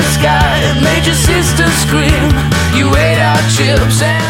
sky, made your sister scream. You ate our chips and